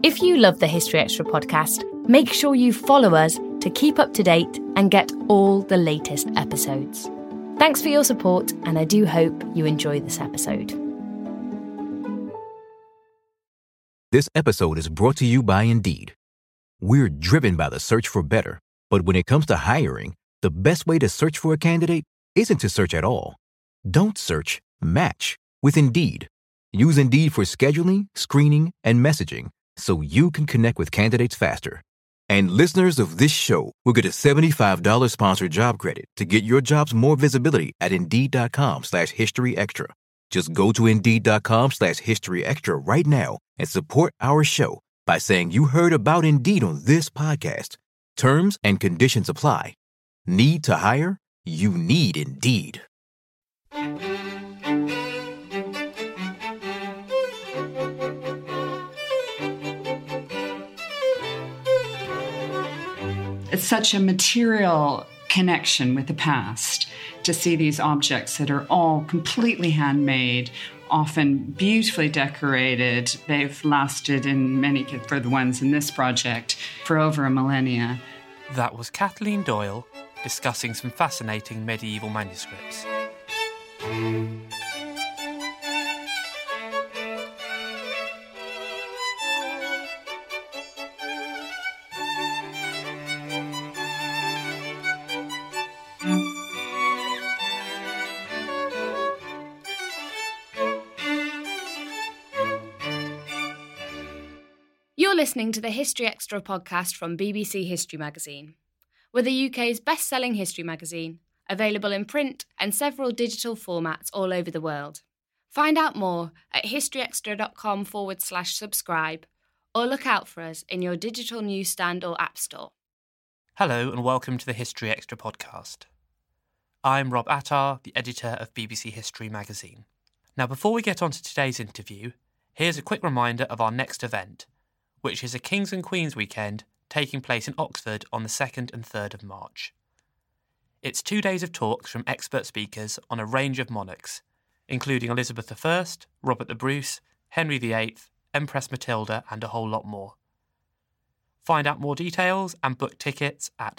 If you love the History Extra podcast, make sure you follow us to keep up to date and get all the latest episodes. Thanks for your support, and I do hope you enjoy this episode. This episode is brought to you by Indeed. We're driven by the search for better, but when it comes to hiring, the best way to search for a candidate isn't to search at all. Don't search, match with Indeed. Use Indeed for scheduling, screening, and messaging so you can connect with candidates faster. And listeners of this show will get a $75 sponsored job credit to get your jobs more visibility at Indeed.com/HistoryExtra. Just go to Indeed.com/HistoryExtra right now and support our show by saying you heard about Indeed on this podcast. Terms and conditions apply. Need to hire? You need Indeed. It's such a material connection with the past to see these objects that are all completely handmade, often beautifully decorated. They've lasted for the ones in this project, for over a millennia. That was Kathleen Doyle discussing some fascinating medieval manuscripts. You're listening to the History Extra podcast from BBC History Magazine. We're the UK's best-selling history magazine, available in print and several digital formats all over the world. Find out more at historyextra.com/subscribe or look out for us in your digital newsstand or app store. Hello and welcome to the History Extra podcast. I'm Rob Attar, the editor of BBC History Magazine. Now, before we get on to today's interview, here's a quick reminder of our next event, which is a Kings and Queens weekend taking place in Oxford on the 2nd and 3rd of March. It's 2 days of talks from expert speakers on a range of monarchs, including Elizabeth I, Robert the Bruce, Henry VIII, Empress Matilda, and a whole lot more. Find out more details and book tickets at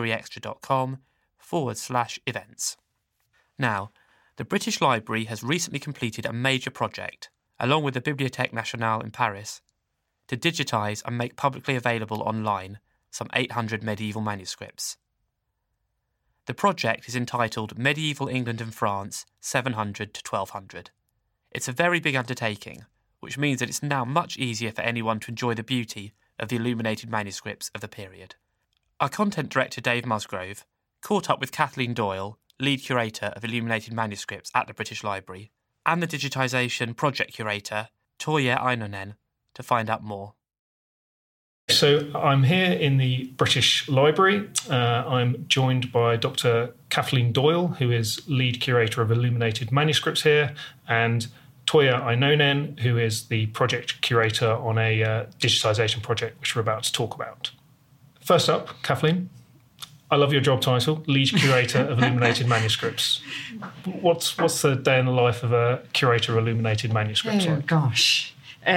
historyextra.com/events. Now, the British Library has recently completed a major project, along with the Bibliothèque Nationale in Paris, to digitise and make publicly available online some 800 medieval manuscripts. The project is entitled Medieval England and France 700 to 1200. It's a very big undertaking, which means that it's now much easier for anyone to enjoy the beauty of the illuminated manuscripts of the period. Our content director Dave Musgrove caught up with Kathleen Doyle, lead curator of illuminated manuscripts at the British Library, and the digitisation project curator Toija Ainonen, to find out more. So I'm here in the British Library. I'm joined by Dr. Kathleen Doyle, who is lead curator of illuminated manuscripts here, and Toija Ainonen, who is the project curator on a digitisation project which we're about to talk about. First up, Kathleen, I love your job title, lead curator of illuminated manuscripts. What's the day in the life of a curator of illuminated manuscripts? Oh, gosh.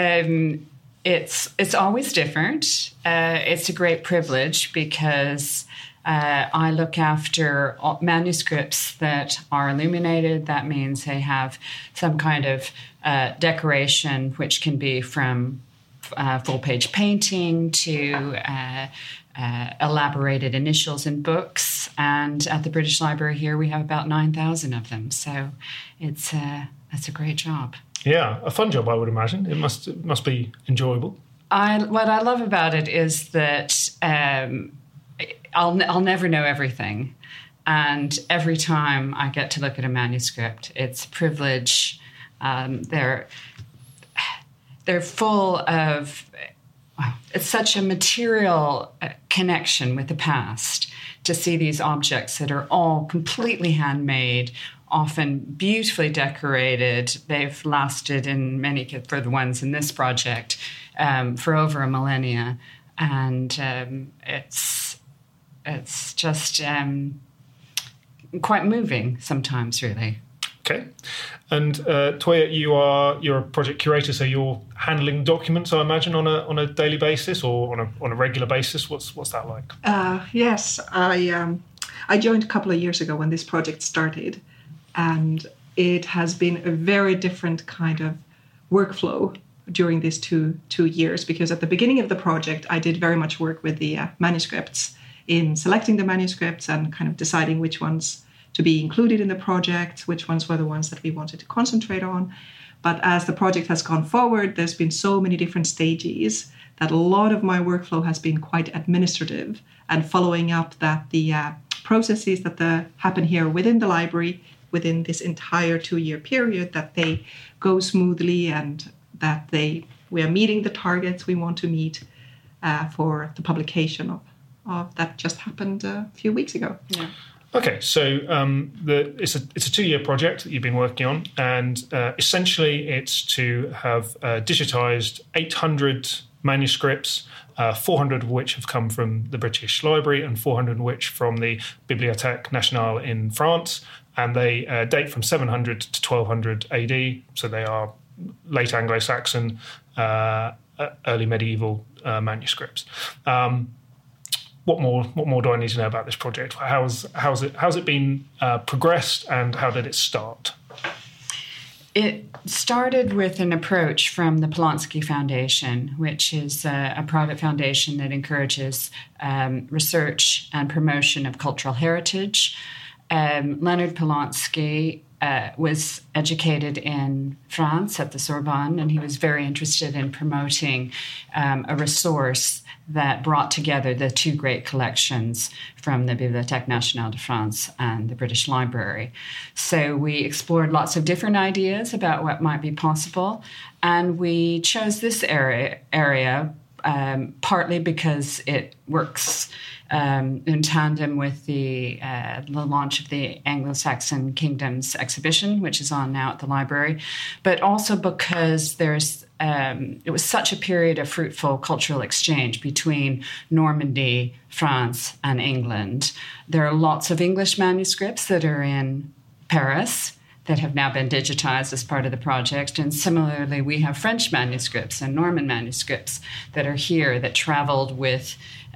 It's always different. It's a great privilege because I look after manuscripts that are illuminated. That means they have some kind of decoration, which can be from full-page painting to elaborated initials in books. And at the British Library here, we have about 9,000 of them. So that's a great job. Yeah, a fun job, I would imagine. It must be enjoyable. What I love about it is that I'll never know everything, and every time I get to look at a manuscript, it's a privilege. They're full of. It's such a material connection with the past to see these objects that are all completely handmade, often beautifully decorated. They've lasted for the ones in this project, for over a millennia. And it's just quite moving sometimes, really. Okay. And Toya, you're a project curator, so you're handling documents, I imagine, on a daily basis or on a regular basis. What's that like? Yes, I joined a couple of years ago when this project started, and it has been a very different kind of workflow during these two years, because at the beginning of the project, I did very much work with the manuscripts in selecting the manuscripts and kind of deciding which ones to be included in the project, which ones were the ones that we wanted to concentrate on. But as the project has gone forward, there's been so many different stages that a lot of my workflow has been quite administrative and following up that the processes that happen here within the library, within this entire 2-year period, that they go smoothly and that we are meeting the targets we want to meet for the publication of that just happened a few weeks ago. Yeah. Okay, so it's a 2-year project that you've been working on, and essentially it's to have digitized 800 manuscripts, 400 of which have come from the British Library and 400 of which from the Bibliothèque Nationale in France, and they date from 700 to 1200 AD, so they are late Anglo-Saxon, early medieval manuscripts. What more do I need to know about this project? How's it been progressed, and how did it start? It started with an approach from the Polonsky Foundation, which is a private foundation that encourages research and promotion of cultural heritage. Leonard Polonsky was educated in France at the Sorbonne, and he was very interested in promoting a resource that brought together the two great collections from the Bibliothèque Nationale de France and the British Library. So we explored lots of different ideas about what might be possible, and we chose this area partly because it works in tandem with the launch of the Anglo-Saxon Kingdoms exhibition, which is on now at the library, but also because it was such a period of fruitful cultural exchange between Normandy, France, and England. There are lots of English manuscripts that are in Paris that have now been digitized as part of the project. And similarly, we have French manuscripts and Norman manuscripts that are here that traveled with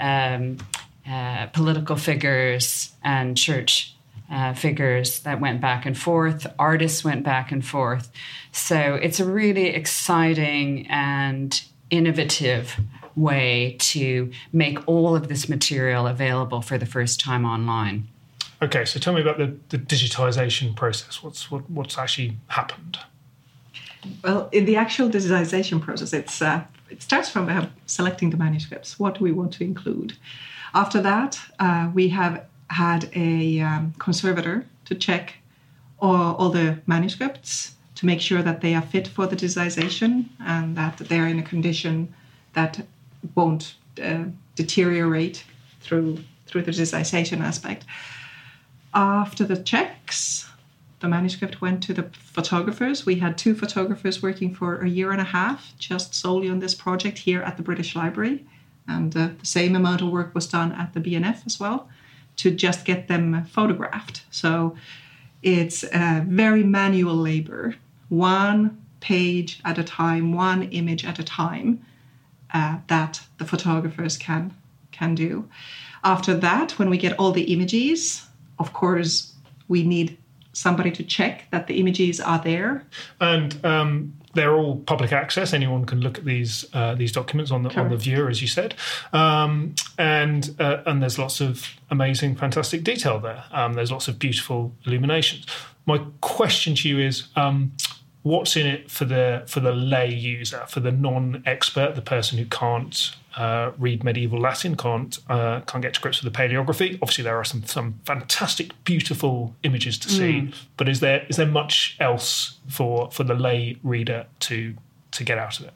political figures and church figures that went back and forth. Artists went back and forth. So it's a really exciting and innovative way to make all of this material available for the first time online. Okay, so tell me about the digitization process. What's actually happened? Well, in the actual digitization process, it starts from selecting the manuscripts. What do we want to include? After that, we have had a conservator to check all the manuscripts to make sure that they are fit for the digitization and that they're in a condition that won't deteriorate through the digitization aspect. After the checks, the manuscript went to the photographers. We had 2 photographers working for a year and a half just solely on this project here at the British Library. And the same amount of work was done at the BNF as well to just get them photographed. So it's very manual labor, 1 page at a time, 1 image at a time that the photographers can do. After that, when we get all the images, of course, we need somebody to check that the images are there. And they're all public access. Anyone can look at these documents on the viewer, as you said. And there's lots of amazing, fantastic detail there. There's lots of beautiful illuminations. My question to you is, what's in it for the lay user, for the non-expert, the person who can't read medieval Latin, can't get to grips with the paleography? Obviously, there are some fantastic, beautiful images to see, but is there much else for the lay reader to get out of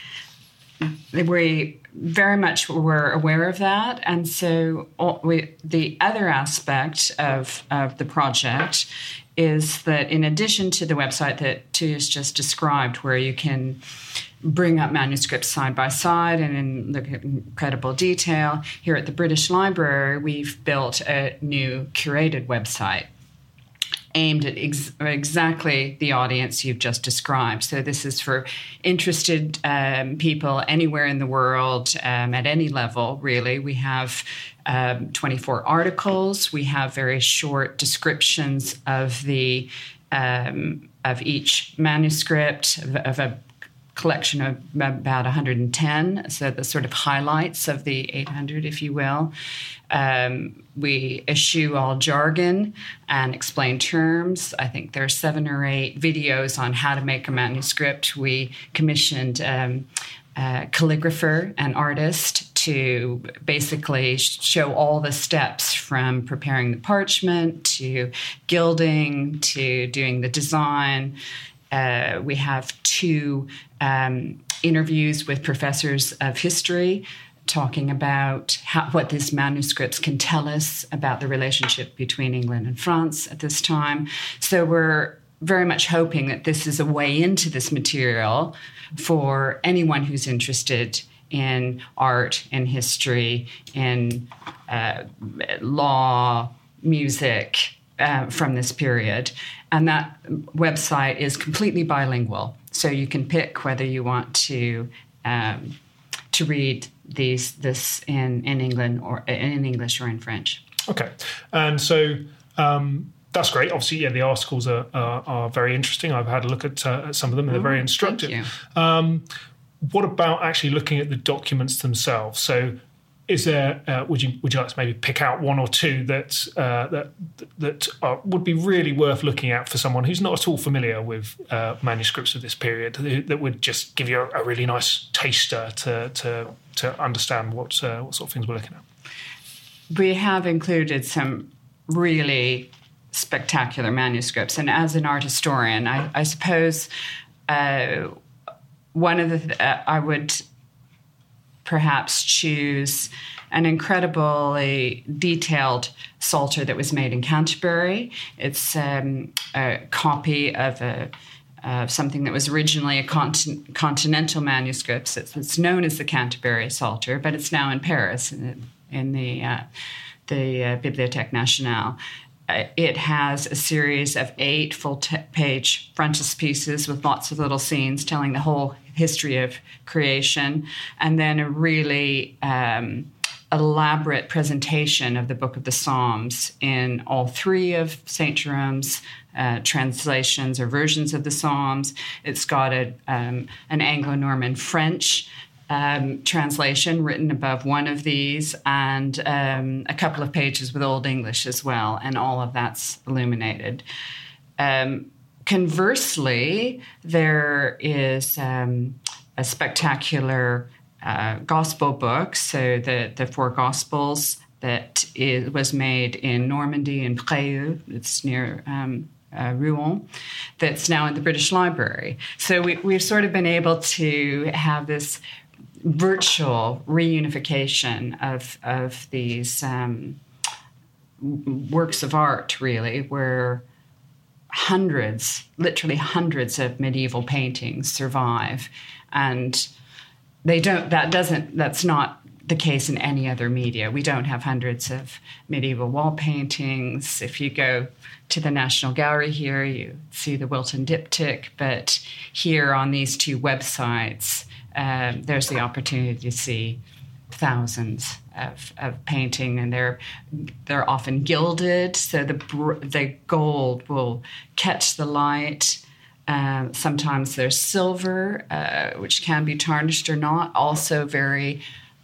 it? We very much were aware of that, and so the other aspect of the project is that in addition to the website that Tuyas just described, where you can bring up manuscripts side by side and look at incredible detail, here at the British Library, we've built a new curated website. aimed at exactly the audience you've just described. So this is for interested people anywhere in the world, at any level, really. We have 24 articles. We have very short descriptions of of each manuscript, of a collection of about 110, so the sort of highlights of the 800, if you will. We eschew all jargon and explain terms. I think there are 7 or 8 videos on how to make a manuscript. We commissioned a calligrapher and artist to basically show all the steps from preparing the parchment to gilding to doing the design. We have 2 interviews with professors of history talking about what these manuscripts can tell us about the relationship between England and France at this time. So we're very much hoping that this is a way into this material for anyone who's interested in art, in history, in law, music, from this period. And that website is completely bilingual. So you can pick whether you want to read this in England or in English or in French. Okay. And so that's great. Obviously, yeah, the articles are very interesting. I've had a look at some of them, and they're very instructive. Thank you. What about actually looking at the documents themselves? So is there, would you like to maybe pick out 1 or 2 that would be really worth looking at for someone who's not at all familiar with manuscripts of this period, that would just give you a really nice taster to understand what sort of things we're looking at? We have included some really spectacular manuscripts, and as an art historian, I suppose one of the I would perhaps choose an incredibly detailed Psalter that was made in Canterbury. It's a copy of something that was originally a continental manuscript. It's known as the Canterbury Psalter, but it's now in Paris in the Bibliothèque Nationale. It has a series of 8 full-page frontispieces with lots of little scenes telling the whole history of creation, and then a really elaborate presentation of the Book of the Psalms in all 3 of St. Jerome's translations or versions of the Psalms. It's got an Anglo-Norman French translation written above one of these, and a couple of pages with Old English as well, and all of that's illuminated. Conversely, there is a spectacular gospel book, so the 4 Gospels that was made in Normandy in Préaux. It's near Rouen, that's now in the British Library. So we've sort of been able to have this virtual reunification of these works of art, really, where literally hundreds of medieval paintings survive, and that's not the case in any other media. We don't have hundreds of medieval wall paintings. If you go to the National Gallery here, you see the Wilton Diptych, but here on these 2 websites, there's the opportunity to see thousands of painting, and they're often gilded, so the gold will catch the light. Sometimes there's silver, which can be tarnished or not, also very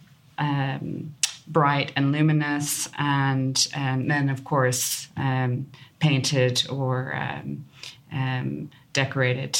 bright and luminous, and then, of course, painted or decorated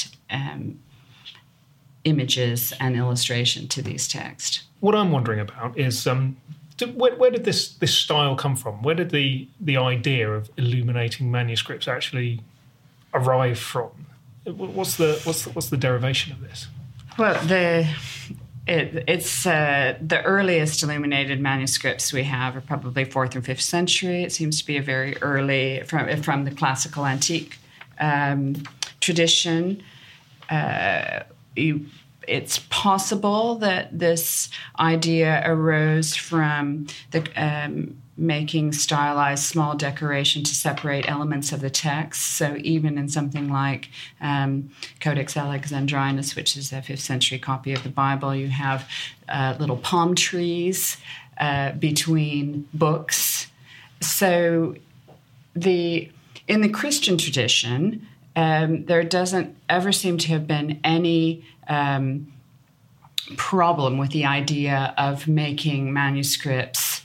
images and illustration to these texts. What I'm wondering about is where did this style come from? Where did the idea of illuminating manuscripts actually arrive from? What's the derivation of this? Well, it's the earliest illuminated manuscripts we have are probably 4th and 5th century. It seems to be a very early from the classical antique tradition. it's possible that this idea arose from the making stylized small decoration to separate elements of the text. So even in something like Codex Alexandrinus, which is a 5th century copy of the Bible, you have little palm trees between books. So in the Christian tradition, there doesn't ever seem to have been any problem with the idea of making manuscripts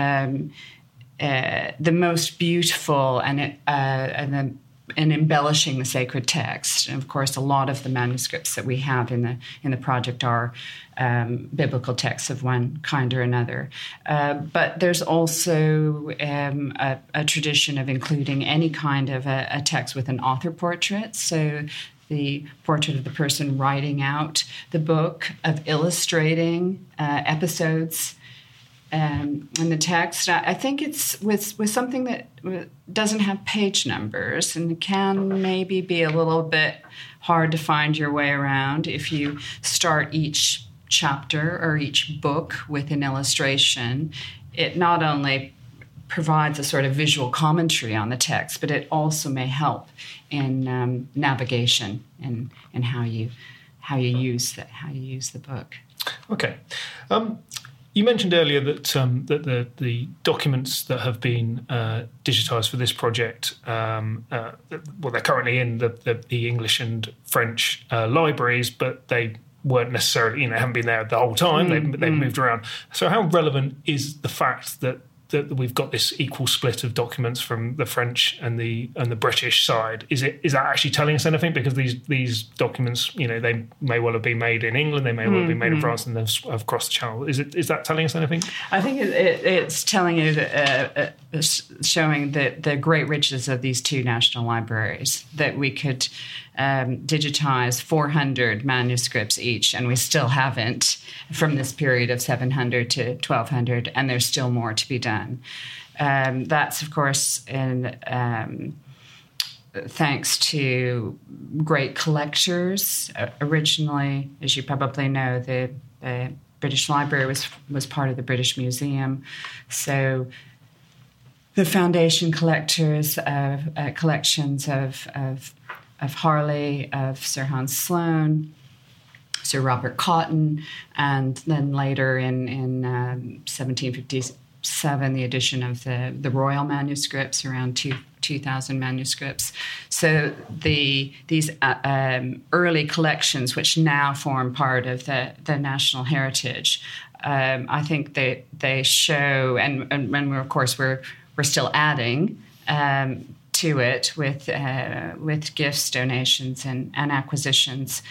the most beautiful and embellishing the sacred text. And of course, a lot of the manuscripts that we have in the project are biblical texts of one kind or another. But there's also a tradition of including any kind of a text with an author portrait. So the portrait of the person writing out the book, of illustrating episodes in the text. I think it's with something that doesn't have page numbers and can maybe be a little bit hard to find your way around. If you start each chapter or each book with an illustration, it not only provides a sort of visual commentary on the text, but it also may help in navigation and how you use the book. Okay. You mentioned earlier that that the documents that have been digitised for this project, they're currently in the English and French libraries, but they weren't necessarily, haven't been there the whole time. They've moved around. So how relevant is the fact that we've got this equal split of documents from the French and the British side? Is that actually telling us anything? Because these documents, they may well have been made in England, they may well have been made in France, and then have crossed the channel. Is that telling us anything? I think it's telling you, showing the great riches of these two national libraries, that we could digitize 400 manuscripts each, and we still haven't, from this period of 700 to 1200, and there's still more to be done. That's, of course, thanks to great collectors. Originally, as you probably know, the British Library was part of the British Museum, so the foundation collectors of collections of Harley, of Sir Hans Sloane, Sir Robert Cotton, and then later in 1757, the edition of the royal manuscripts, around 2,000 manuscripts. So these early collections, which now form part of the national heritage, I think they show, and we're still adding to it with gifts, donations, and acquisitions.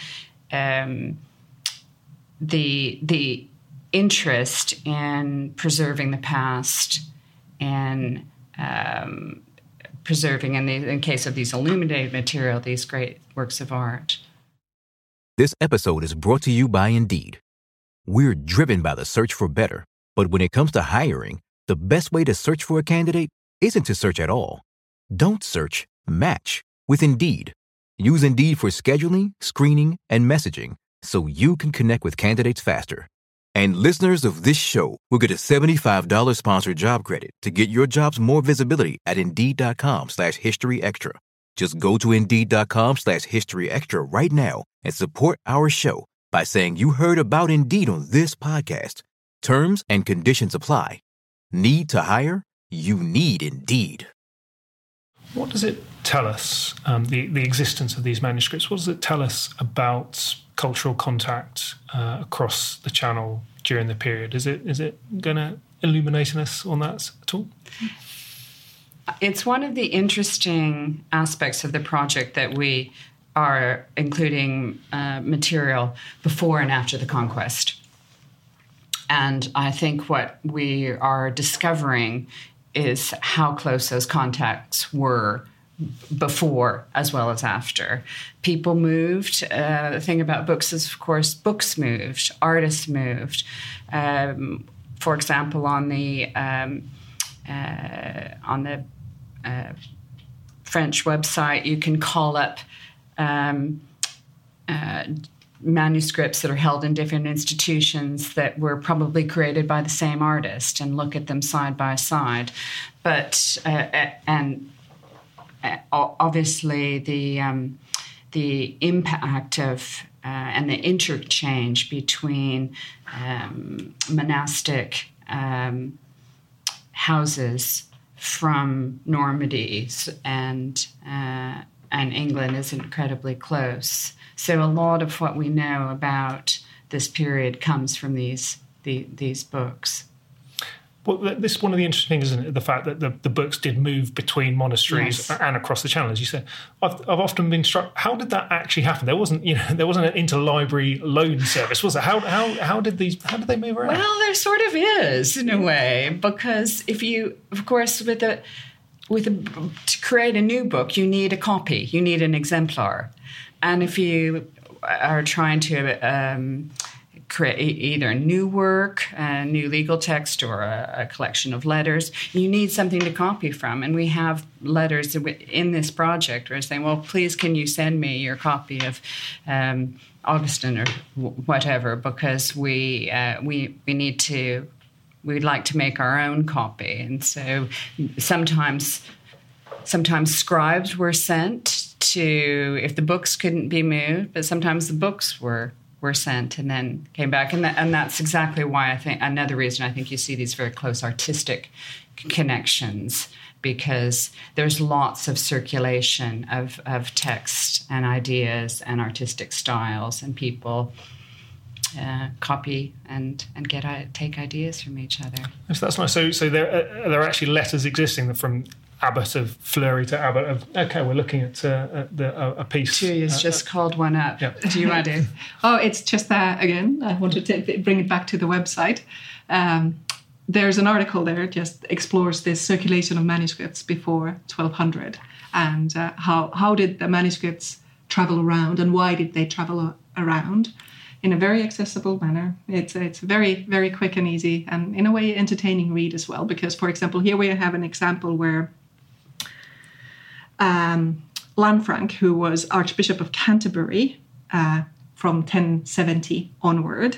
The interest in preserving the past and preserving, in case of these illuminated material, these great works of art. This episode is brought to you by Indeed. We're driven by the search for better, but when it comes to hiring, the best way to search for a candidate isn't to search at all. Don't search, match with Indeed. Use Indeed for scheduling, screening, and messaging so you can connect with candidates faster. And listeners of this show will get a $75 sponsored job credit to get your jobs more visibility at Indeed.com/HistoryExtra. Just go to Indeed.com/HistoryExtra right now and support our show by saying you heard about Indeed on this podcast. Terms and conditions apply. Need to hire? You need Indeed. What does it tell us, the existence of these manuscripts? What does it tell us about cultural contact across the Channel during the period? Is it going to illuminate us on that at all? It's one of the interesting aspects of the project that we are including material before and after the conquest. And I think what we are discovering is how close those contacts were before as well as after. People moved. The thing about books is, of course, books moved, artists moved. For example, on the French website, you can call up manuscripts that are held in different institutions that were probably created by the same artist and look at them side by side. But obviously the impact of and the interchange between monastic houses from Normandy and England is incredibly close. So a lot of what we know about this period comes from these books. Well, this is one of the interesting things, isn't it? The fact that the books did move between monasteries and across the channel, as you said. I've often been struck. How did that actually happen? There wasn't an interlibrary loan service, was it? How did they move around? Well, there sort of is in a way, because if you, of course, to create a new book, you need a copy, you need an exemplar, and if you are trying to create either a new work, a new legal text, or a collection of letters, you need something to copy from. And we have letters in this project where we're saying, well, please, can you send me your copy of Augustine or whatever, because we'd like to make our own copy. And so sometimes scribes were sent to, if the books couldn't be moved, but sometimes the books were sent and then came back. And that's exactly why another reason I think you see these very close artistic connections, because there's lots of circulation of text and ideas and artistic styles, and people copy and take ideas from each other. So that's nice. So there are actually letters existing from Abbot of Fleury to Abbot of... Okay, we're looking at a piece. Julia's just called one up. Yeah. Do you want to? Oh, it's just again, I want to bring it back to the website. There's an article there just explores this circulation of manuscripts before 1200 and how did the manuscripts travel around and why did they travel around in a very accessible manner. It's very, very quick and easy and in a way entertaining read as well, because, for example, here we have an example where Lanfranc, who was Archbishop of Canterbury from 1070 onward,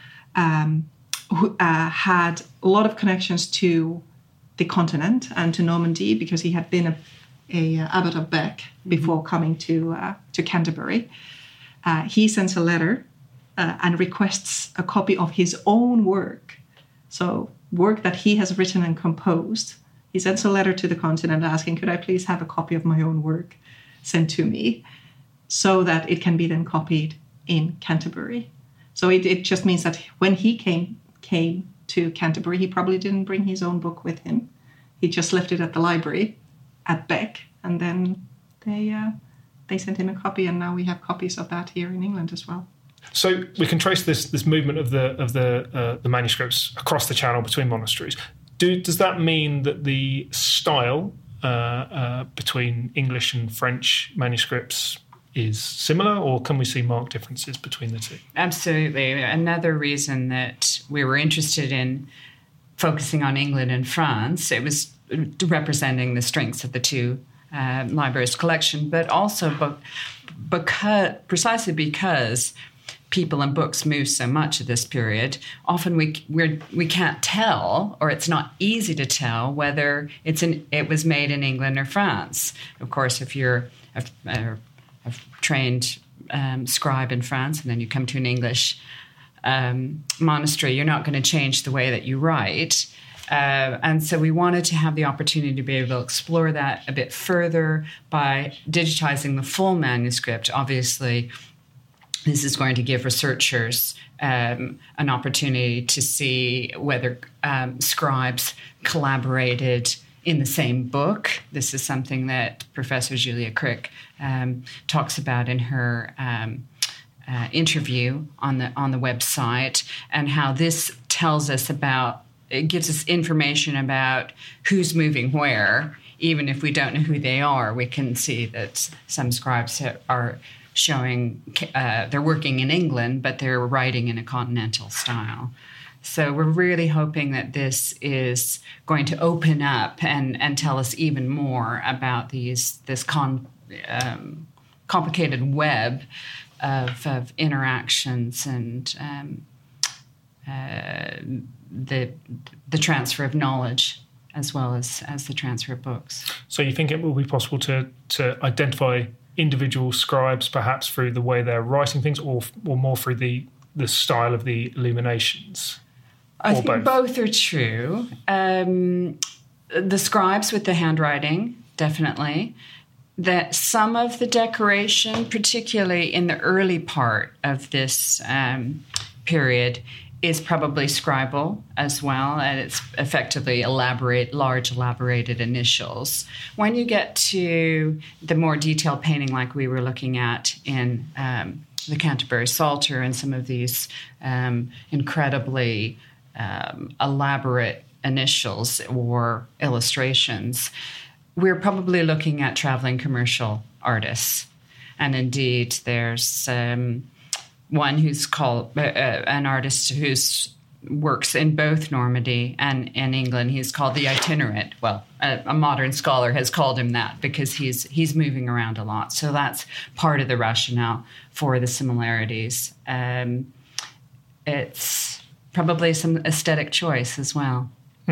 who had a lot of connections to the continent and to Normandy, because he had been a abbot of Bec before coming to Canterbury. He sends a letter and requests a copy of his own work, so work that he has written and composed. He sends a letter to the continent asking, could I please have a copy of my own work sent to me so that it can be then copied in Canterbury. So it just means that when he came to Canterbury, he probably didn't bring his own book with him. He just left it at the library at Bec, and then they sent him a copy, and now we have copies of that here in England as well. So we can trace this movement of the manuscripts across the channel between monasteries. Does that mean that the style between English and French manuscripts is similar, or can we see marked differences between the two? Absolutely. Another reason that we were interested in focusing on England and France, it was representing the strengths of the two libraries' collection, but also precisely because people and books move so much at this period, often we can't tell, or it's not easy to tell whether it was made in England or France. Of course, if you're a trained scribe in France and then you come to an English monastery, you're not going to change the way that you write. And so we wanted to have the opportunity to be able to explore that a bit further by digitizing the full manuscript. Obviously, this is going to give researchers an opportunity to see whether scribes collaborated in the same book. This is something that Professor Julia Crick talks about in her interview on the website, and how this tells us it gives us information about who's moving where. Even if we don't know who they are, we can see that some scribes are showing they're working in England, but they're writing in a continental style. So we're really hoping that this is going to open up and tell us even more about this complicated web of interactions and the transfer of knowledge as well as the transfer of books. So you think it will be possible to identify individual scribes perhaps through the way they're writing things, or more through the style of the illuminations? I think both are true. The scribes with the handwriting, definitely. That some of the decoration, particularly in the early part of this period, is probably scribal as well, and it's effectively large elaborated initials. When you get to the more detailed painting like we were looking at in the Canterbury Psalter and some of these incredibly elaborate initials or illustrations, we're probably looking at traveling commercial artists. And indeed, there's one who's called an artist whose works in both Normandy and in England. He's called the itinerant. Well, a modern scholar has called him that because he's moving around a lot. So that's part of the rationale for the similarities. It's probably some aesthetic choice as well.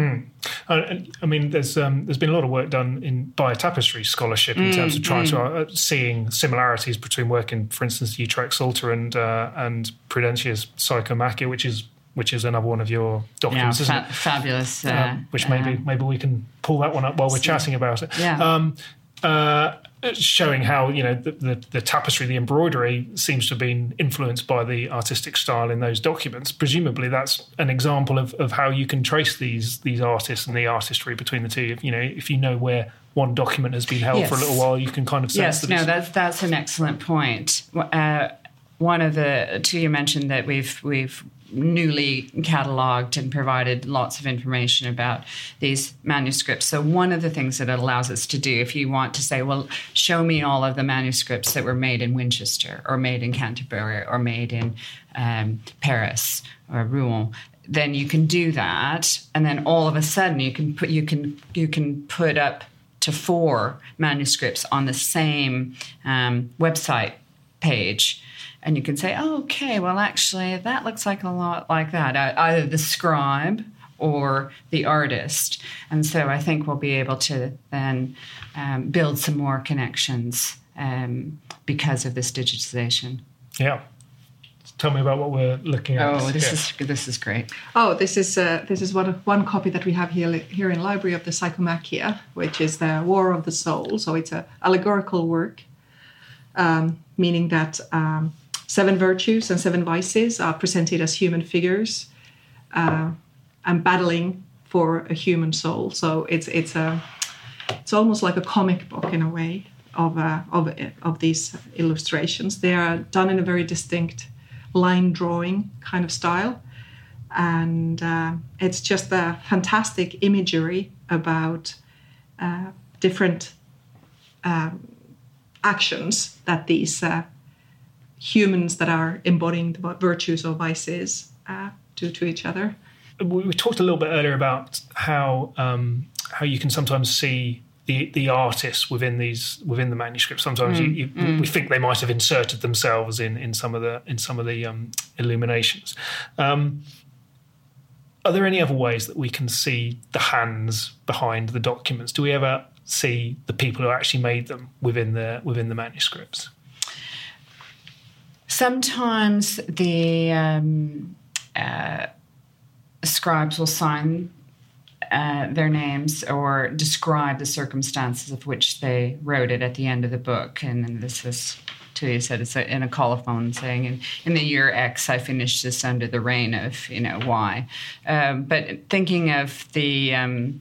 I mean, there's been a lot of work done by tapestry scholarship in terms of trying to seeing similarities between working, for instance, Utrecht Psalter and Prudentia's Psychomachia, which is another one of your documents, isn't it? Fabulous. Which maybe we can pull that one up while we're chatting about it. Yeah. Showing how the tapestry, the embroidery seems to have been influenced by the artistic style in those documents. Presumably, that's an example of how you can trace these artists and the artistry between the two. If you know where one document has been held for a little while, you can kind of sense that. Yes, that's an excellent point. One of the two you mentioned that we've newly catalogued and provided lots of information about these manuscripts. So one of the things that it allows us to do, if you want to say, well, show me all of the manuscripts that were made in Winchester or made in Canterbury or made in Paris or Rouen, then you can do that, and then all of a sudden you can put up to 4 manuscripts on the same website page. And you can say, oh, okay, well, actually, that looks like a lot like that, either the scribe or the artist. And so I think we'll be able to then build some more connections because of this digitization. Yeah. Tell me about what we're looking at. Oh, this is great. Oh, this is one copy that we have here in Library of the Psychomachia, which is the War of the Soul. So it's an allegorical work, meaning that 7 virtues and 7 vices are presented as human figures and battling for a human soul. So it's almost like a comic book in a way of these illustrations. They are done in a very distinct line drawing kind of style, and it's just a fantastic imagery about different actions that these humans that are embodying the virtues or vices do to each other. We talked a little bit earlier about how you can sometimes see the artists within the manuscript. Sometimes we think they might have inserted themselves in some of the illuminations. Are there any other ways that we can see the hands behind the documents? Do we ever see the people who actually made them within the manuscripts? Sometimes the scribes will sign their names or describe the circumstances of which they wrote it at the end of the book. And this is, Tuija said, it's in a colophon saying, in the year X, I finished this under the reign of, Y. But thinking of the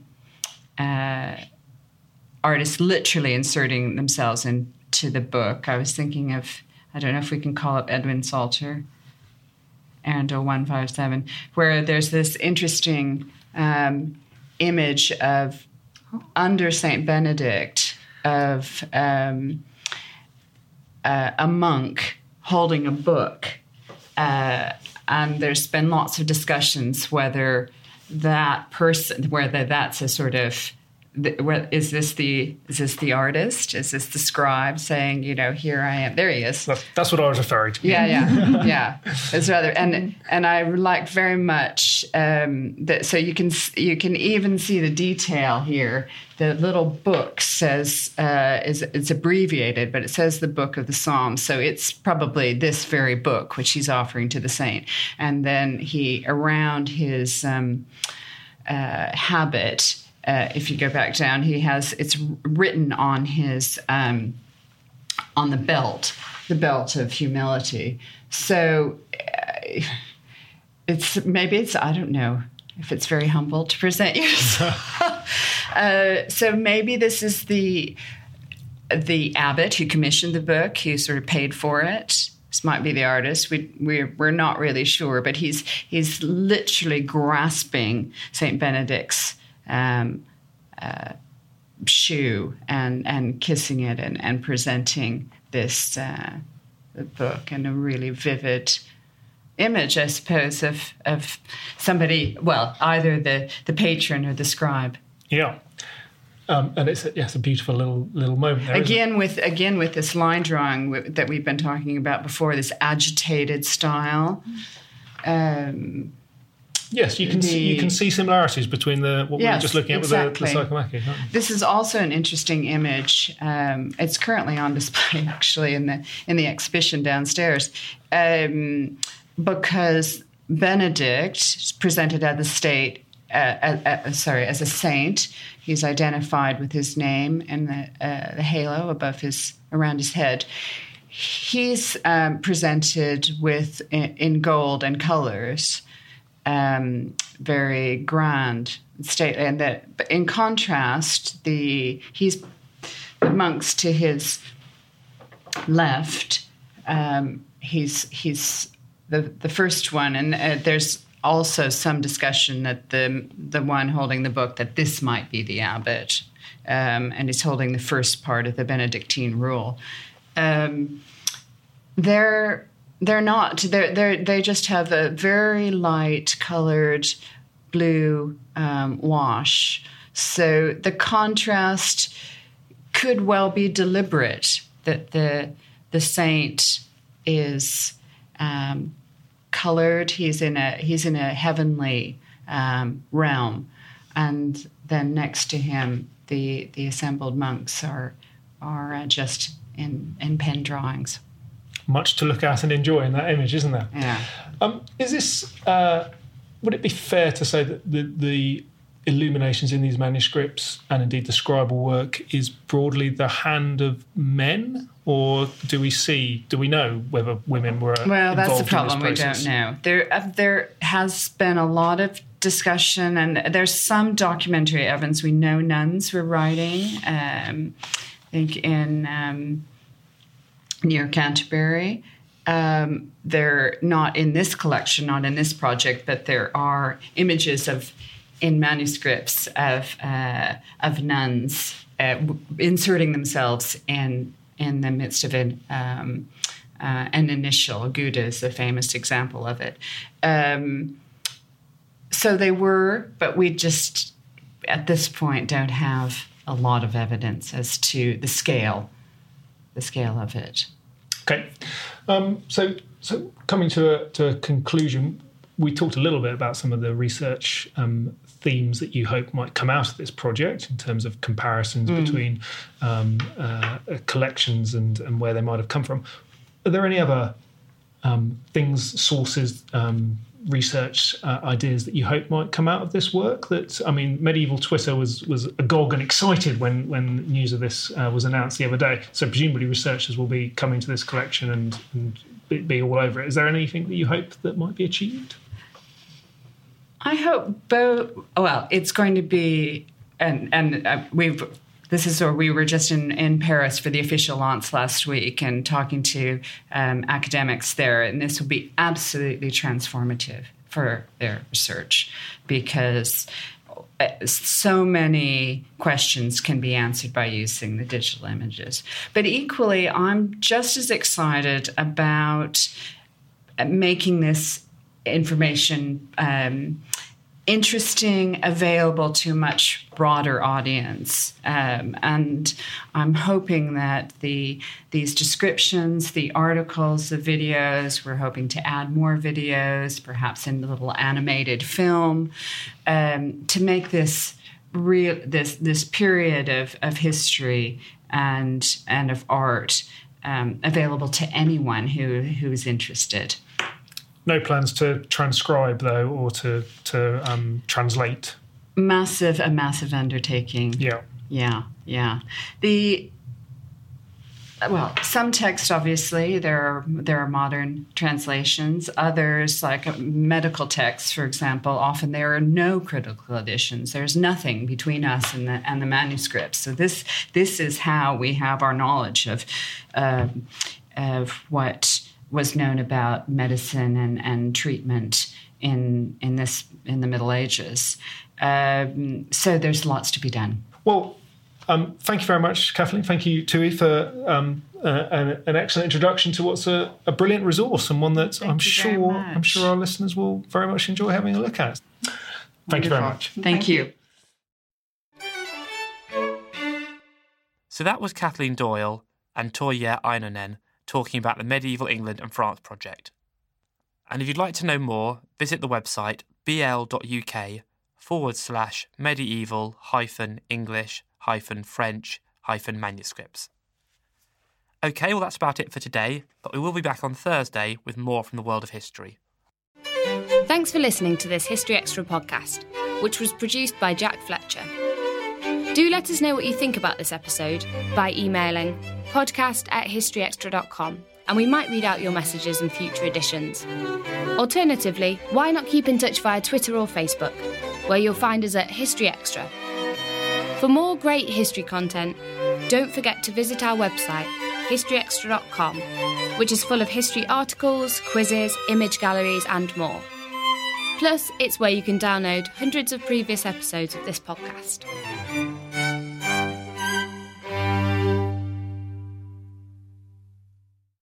artists literally inserting themselves into the book, I was thinking of, I don't know if we can call it Edwin Psalter, Arundel 157, where there's this interesting image of, under St. Benedict, of a monk holding a book. And there's been lots of discussions whether that's a sort of is this the artist? Is this the scribe saying, here I am? There he is. That's what I was referring to. Yeah. It's rather, and I liked very much that. So you can even see the detail here. The little book says it's abbreviated, but it says the Book of the Psalms. So it's probably this very book which he's offering to the saint. And then around his habit. If you go back down, it's written on his on the belt of humility. So it's I don't know if it's very humble to present yourself. So maybe this is the abbot who commissioned the book, who sort of paid for it. This might be the artist. We're not really sure, but he's literally grasping Saint Benedict's shoe and kissing it and presenting this the book in a really vivid image, I suppose, of somebody. Well, either the patron or the scribe. Yeah. And it's a beautiful little moment there, again with this line drawing that we've been talking about before, this agitated style. Yes, you can see similarities between what we were just looking at exactly. with the Psychomachy. This is also an interesting image. It's currently on display, actually, in the exhibition downstairs, because Benedict is presented as as a saint. He's identified with his name and the halo around his head. He's presented in gold and colors. Very grand, stately, and but in contrast, the monks to his left. He's the first one, and there's also some discussion that the one holding the book, that this might be the abbot, and he's holding the first part of the Benedictine rule. They're not. They just have a very light colored blue wash. So the contrast could well be deliberate. That the saint is colored. He's in a heavenly realm, and then next to him, the assembled monks are just in pen drawings. Much to look at and enjoy in that image, isn't there? Yeah. Is this? Would it be fair to say that the illuminations in these manuscripts and indeed the scribal work is broadly the hand of men, or do we know whether women were involved that's the problem. In this process? We don't know. There has been a lot of discussion, and there's some documentary evidence. We know nuns were writing. I think in near Canterbury. They're not in this collection, not in this project, but there are images in manuscripts of nuns inserting themselves in the midst of an initial. Gouda is a famous example of it. So they were, but we just at this point don't have a lot of evidence as to the scale of it. Okay, so coming to a conclusion, we talked a little bit about some of the research themes that you hope might come out of this project in terms of comparisons between collections and where they might have come from. Are there any other things, sources, research ideas that you hope might come out of this work? Medieval Twitter was agog and excited when news of this was announced the other day. So presumably researchers will be coming to this collection and be all over it. Is there anything that you hope that might be achieved? I hope both. Well, it's going to be, we were just in Paris for the official launch last week and talking to academics there, and this will be absolutely transformative for their research because so many questions can be answered by using the digital images. But equally, I'm just as excited about making this information interesting, available to a much broader audience. And I'm hoping that these descriptions, the articles, the videos, we're hoping to add more videos, perhaps in a little animated film, to make this period of history and of art available to anyone who's interested. No plans to transcribe, though, or to translate? A massive undertaking. Yeah. Some text, obviously, there are modern translations. Others, like medical texts, for example, often there are no critical editions. There's nothing between us and the manuscripts. So this is how we have our knowledge of what was known about medicine and treatment in the Middle Ages. So there's lots to be done. Well, thank you very much, Kathleen. Thank you, Tui, for an excellent introduction to what's a brilliant resource, and one that I'm sure our listeners will very much enjoy having a look at. Thank you very much. Thank you. So that was Kathleen Doyle and Toija Ainonen talking about the Medieval England and France project. And if you'd like to know more, visit the website bl.uk/medieval-English-French-manuscripts. OK, well that's about it for today, but we will be back on Thursday with more from the world of history. Thanks for listening to this History Extra podcast, which was produced by Jack Fletcher. Do let us know what you think about this episode by emailing podcast@historyextra.com, and we might read out your messages in future editions. Alternatively, why not keep in touch via Twitter or Facebook, where you'll find us at History Extra. For more great history content, don't forget to visit our website, historyextra.com, which is full of history articles, quizzes, image galleries and more. Plus, it's where you can download hundreds of previous episodes of this podcast.